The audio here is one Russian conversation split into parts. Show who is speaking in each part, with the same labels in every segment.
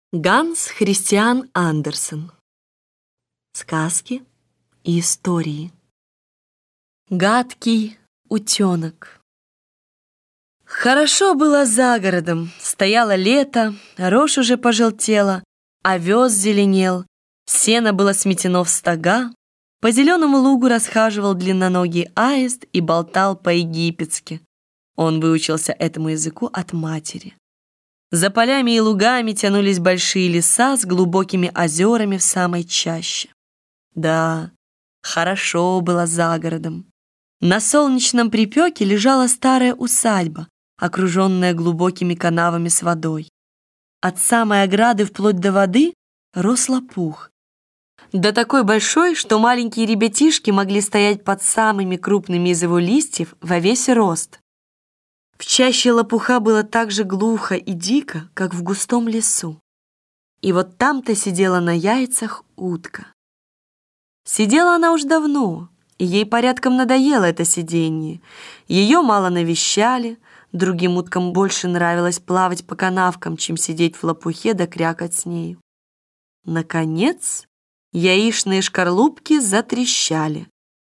Speaker 1: Ганс Христиан Андерсен. Сказки и истории. Гадкий утенок. Хорошо было за городом. Стояло лето, рожь уже пожелтела, овес зеленел, сено было сметено в стога, по зеленому лугу расхаживал длинноногий аист и болтал по-египетски. Он выучился этому языку от матери. За полями и лугами тянулись большие леса с глубокими озерами в самой чаще. Да, хорошо было за городом. На солнечном припеке лежала старая усадьба, окруженная глубокими канавами с водой. От самой ограды вплоть до воды рос лопух. Да такой большой, что маленькие ребятишки могли стоять под самыми крупными из его листьев во весь рост. В чаще лопуха было так же глухо и дико, как в густом лесу. И вот там-то сидела на яйцах утка. Сидела она уж давно, и ей порядком надоело это сиденье. Ее мало навещали, другим уткам больше нравилось плавать по канавкам, чем сидеть в лопухе да крякать с нею. Наконец, яичные шкарлупки затрещали.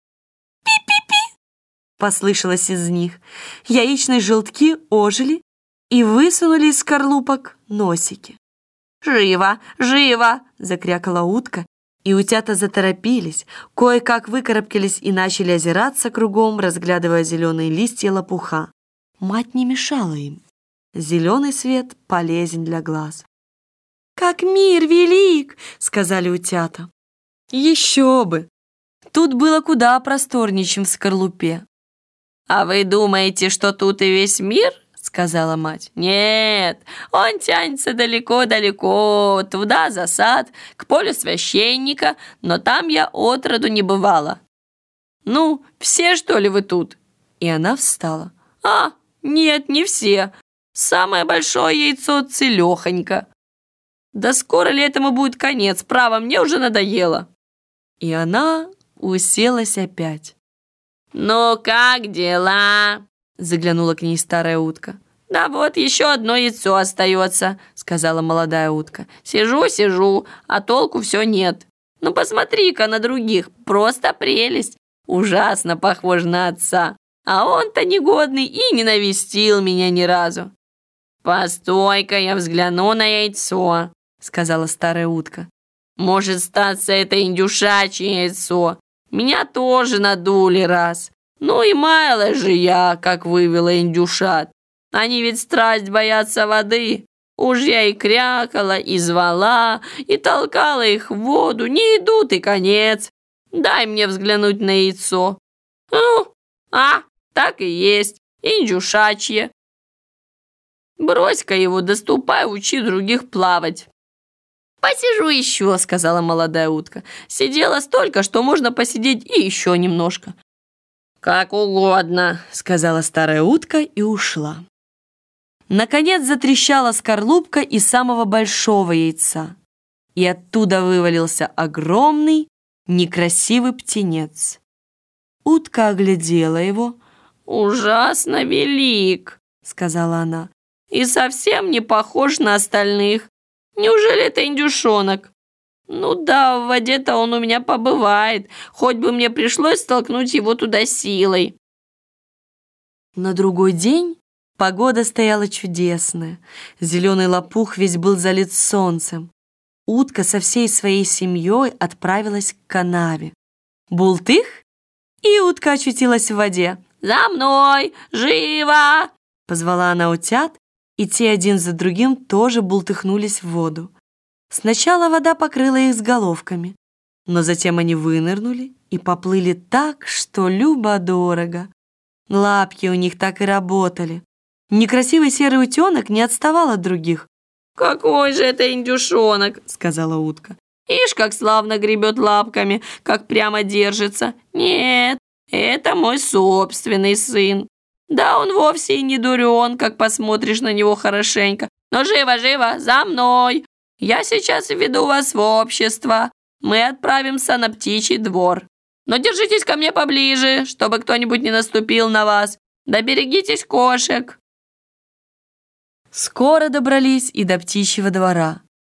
Speaker 1: Послышалось из них. Яичные желтки ожили и высунули из скорлупок носики. «Живо! Живо!» — закрякала утка, и утята заторопились, кое-как выкарабкались и начали озираться кругом, разглядывая зеленые листья лопуха. Мать не мешала им. Зеленый свет полезен для глаз. «Как мир велик!» — сказали утята. Еще бы! Тут было куда просторнее, чем в скорлупе. «А вы думаете, что тут и весь мир?» — сказала мать. «Нет, он тянется далеко-далеко, туда за сад, к полю священника, но там я отроду не бывала». «Ну, все, что ли, вы тут?» И она встала. «А, нет, не все. Самое большое яйцо целехонько. Да скоро ли этому будет конец? Право, мне уже надоело». И она уселась опять. «Ну, как дела?» — заглянула к ней старая утка. «Да вот еще одно яйцо остается», — сказала молодая утка. «Сижу, а толку все нет. Ну, посмотри-ка на других, просто прелесть. Ужасно похож на отца, а он-то негодный и не навестил меня ни разу». «Постой-ка, я взгляну на яйцо», — сказала старая утка. «Может, статься это индюшачье яйцо. Меня тоже надули раз. Ну и мало же я, как вывела индюшат. Они ведь страсть боятся воды. Уж я и крякала, и звала, и толкала их в воду. Не идут, и конец. Дай мне взглянуть на яйцо. Ну, так и есть, индюшачье. Брось-ка его, доступай, учи других плавать». «Посижу еще», — сказала молодая утка. «Сидела столько, что можно посидеть и еще немножко». «Как угодно», — сказала старая утка и ушла. Наконец затрещала скорлупка из самого большого яйца, и оттуда вывалился огромный, некрасивый птенец. Утка оглядела его. «Ужасно велик», — сказала она, — «и совсем не похож на остальных. Неужели это индюшонок? Ну да, в воде-то он у меня побывает, хоть бы мне пришлось столкнуть его туда силой». На другой день погода стояла чудесная. Зеленый лопух весь был залит солнцем. Утка со всей своей семьей отправилась к канаве. Бултых, и утка очутилась в воде. «За мной! Живо!» — позвала она утят, и те один за другим тоже бултыхнулись в воду. Сначала вода покрыла их с головками, но затем они вынырнули и поплыли так, что любо-дорого. Лапки у них так и работали. Некрасивый серый утенок не отставал от других. «Какой же это индюшонок!» — сказала утка. «Ишь, как славно гребет лапками, как прямо держится. Нет, это мой собственный сын. Да он вовсе и не дурен, как посмотришь на него хорошенько. Но живо, за мной! Я сейчас введу вас в общество. Мы отправимся на птичий двор. Но держитесь ко мне поближе, чтобы кто-нибудь не наступил на вас. Да берегитесь кошек». Скоро добрались и до птичьего двора.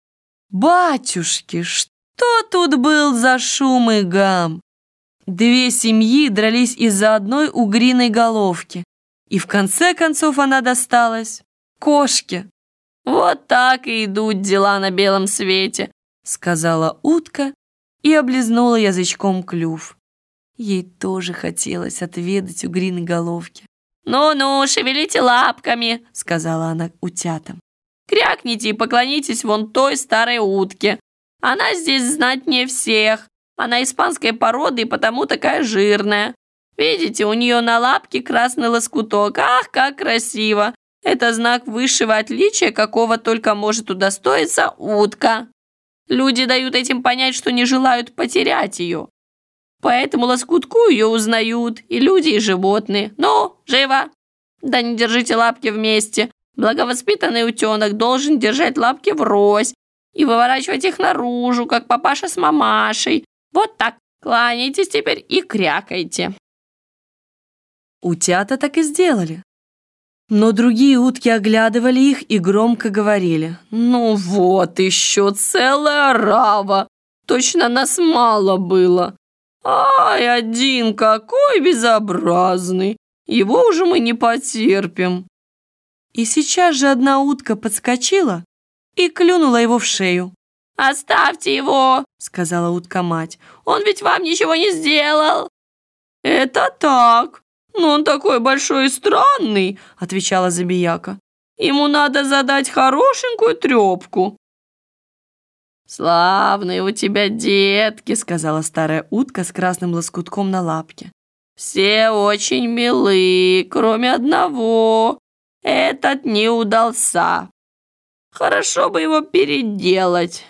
Speaker 1: Батюшки, что тут был за шум и гам? Две семьи дрались из-за одной угриной головки, и в конце концов она досталась кошке. «Вот так и идут дела на белом свете», — сказала утка и облизнула язычком клюв. Ей тоже хотелось отведать угриной головки. «Ну-ну, шевелите лапками», — сказала она утятам. «Крякните и поклонитесь вон той старой утке. Она здесь знатнее всех. Она испанской породы и потому такая жирная. Видите, у нее на лапке красный лоскуток. Ах, как красиво! Это знак высшего отличия, какого только может удостоиться утка. Люди дают этим понять, что не желают потерять ее. По этому лоскутку ее узнают и люди, и животные. Ну, живо! Да не держите лапки вместе. Благовоспитанный утенок должен держать лапки врозь и выворачивать их наружу, как папаша с мамашей. Вот так. Кланяйтесь теперь и крякайте». Утята так и сделали. Но другие утки оглядывали их и громко говорили: «Ну вот еще целая орава! Точно нас мало было! Ай, один какой безобразный! Его уже мы не потерпим!» И сейчас же одна утка подскочила и клюнула его в шею. «Оставьте его!» — сказала утка-мать. «Он ведь вам ничего не сделал!» «Это так! Но он такой большой и странный!» — отвечала забияка. «Ему надо задать хорошенькую трепку!» «Славные у тебя детки!» — сказала старая утка с красным лоскутком на лапке. «Все очень милы, кроме одного. Этот не удался. Хорошо бы его переделать».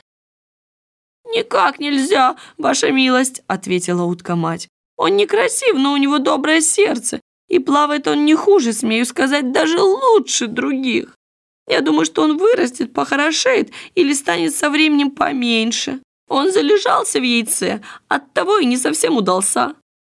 Speaker 1: «Никак нельзя, ваша милость», — ответила утка-мать. «Он некрасив, но у него доброе сердце, и плавает он не хуже, смею сказать, даже лучше других. Я думаю, что он вырастет, похорошеет или станет со временем поменьше. Он залежался в яйце, оттого и не совсем удался».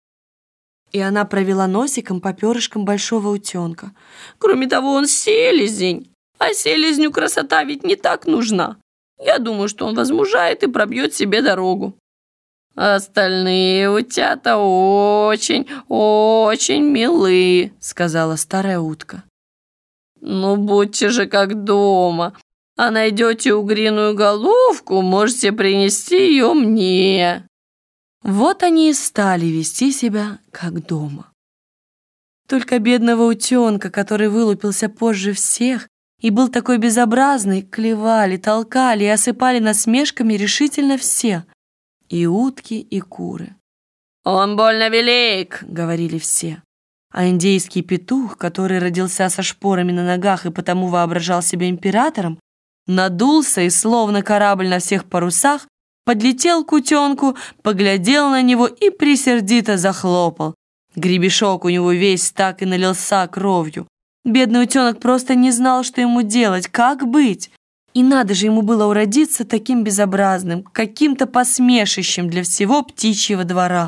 Speaker 1: И она провела носиком по перышкам большого утенка. «Кроме того, он селезень, а селезню красота ведь не так нужна. Я думаю, что он возмужает и пробьет себе дорогу. Остальные утята очень, очень милы», — сказала старая утка. «Ну, будьте же как дома. А найдете угриную головку, можете принести ее мне». Вот они и стали вести себя как дома. Только бедного утенка, который вылупился позже всех и был такой безобразный, клевали, толкали и осыпали насмешками решительно все, и утки, и куры. «Он больно велик», — говорили все. А индейский петух, который родился со шпорами на ногах и потому воображал себя императором, надулся и, словно корабль на всех парусах, подлетел к утенку, поглядел на него и присердито захлопал. Гребешок у него весь так и налился кровью. Бедный утенок просто не знал, что ему делать, как быть. И надо же ему было уродиться таким безобразным, каким-то посмешищем для всего птичьего двора.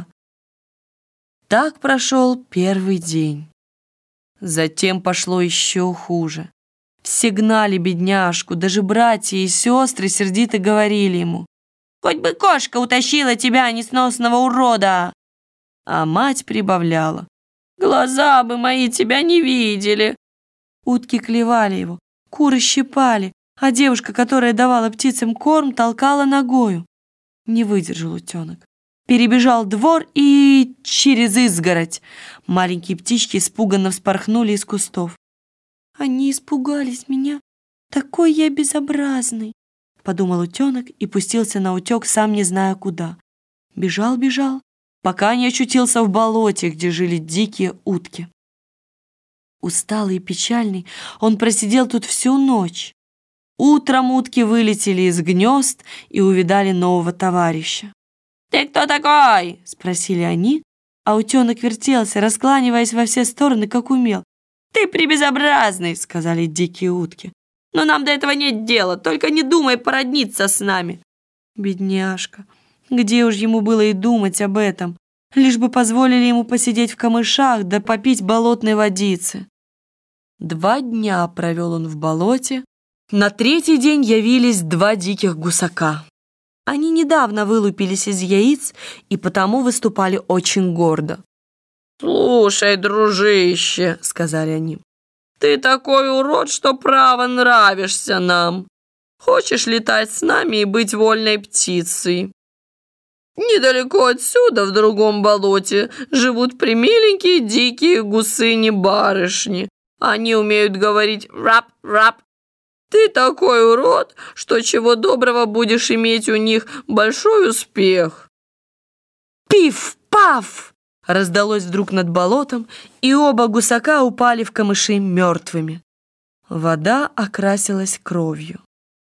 Speaker 1: Так прошел первый день. Затем пошло еще хуже. Все гнали бедняжку, даже братья и сестры сердито говорили ему: «Хоть бы кошка утащила тебя, несносного урода!» А мать прибавляла: «Глаза бы мои тебя не видели!» Утки клевали его, куры щипали, а девушка, которая давала птицам корм, толкала ногою. Не выдержал утенок. Перебежал двор и через изгородь. Маленькие птички испуганно вспорхнули из кустов. «Они испугались меня. Такой я безобразный», — подумал утенок и пустился на утек, сам не зная куда. Бежал, пока не очутился в болоте, где жили дикие утки. Усталый и печальный, он просидел тут всю ночь. Утром утки вылетели из гнезд и увидали нового товарища. «Ты кто такой?» — спросили они, а утенок вертелся, раскланиваясь во все стороны, как умел. «Ты пребезобразный!» — сказали дикие утки. «Но нам до этого нет дела, только не думай породниться с нами». Бедняжка, где уж ему было и думать об этом, лишь бы позволили ему посидеть в камышах да попить болотной водицы. 2 дня провел он в болоте, На третий день явились 2 диких гусака. Они недавно вылупились из яиц и потому выступали очень гордо.
Speaker 2: «Слушай, дружище», — сказали они, — «ты такой урод, что право нравишься нам. Хочешь летать с нами и быть вольной птицей? Недалеко отсюда, в другом болоте, живут примиленькие дикие гусыни-барышни. Они умеют говорить «рап-рап». Ты такой урод, что чего доброго будешь иметь у них большой успех».
Speaker 1: Пиф-паф! Раздалось вдруг над болотом, и оба гусака упали в камыши мертвыми. Вода окрасилась кровью.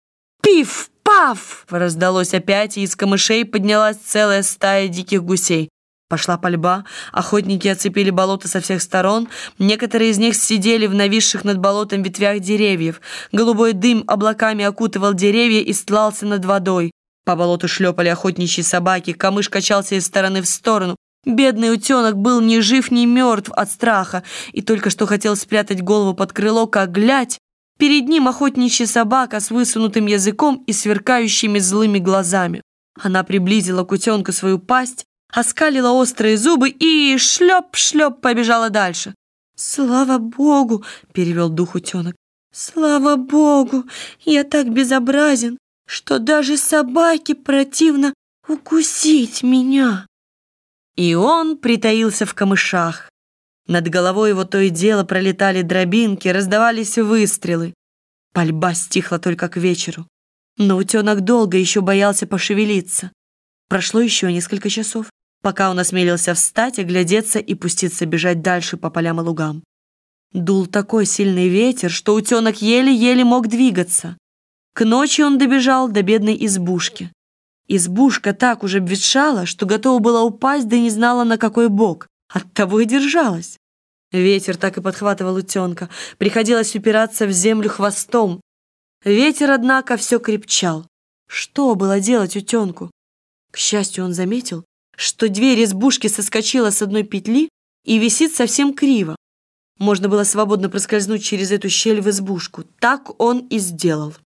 Speaker 1: Пиф-паф! Раздалось опять, и из камышей поднялась целая стая диких гусей. Пошла пальба, охотники оцепили болото со всех сторон, некоторые из них сидели в нависших над болотом ветвях деревьев. Голубой дым облаками окутывал деревья и стлался над водой. По болоту шлепали охотничьи собаки, камыш качался из стороны в сторону. Бедный утенок был ни жив, ни мертв от страха, и только что хотел спрятать голову под крыло, как глядь, перед ним охотничья собака с высунутым языком и сверкающими злыми глазами. Она приблизила к утенку свою пасть, оскалила острые зубы и шлеп-шлеп побежала дальше. «Слава Богу!» — перевел дух утенок. «Слава Богу! Я так безобразен, что даже собаке противно укусить меня!» И он притаился в камышах. Над головой его то и дело пролетали дробинки, раздавались выстрелы. Пальба стихла только к вечеру. Но утенок долго еще боялся пошевелиться. Прошло еще несколько часов, пока он осмелился встать, оглядеться и пуститься бежать дальше по полям и лугам. Дул такой сильный ветер, что утенок еле-еле мог двигаться. К ночи он добежал до бедной избушки. Избушка так уже обветшала, что готова была упасть, да не знала, на какой бок. Оттого и держалась. Ветер так и подхватывал утенка. Приходилось упираться в землю хвостом. Ветер, однако, все крепчал. Что было делать утенку? К счастью, он заметил, что дверь избушки соскочила с одной петли и висит совсем криво. Можно было свободно проскользнуть через эту щель в избушку. Так он и сделал.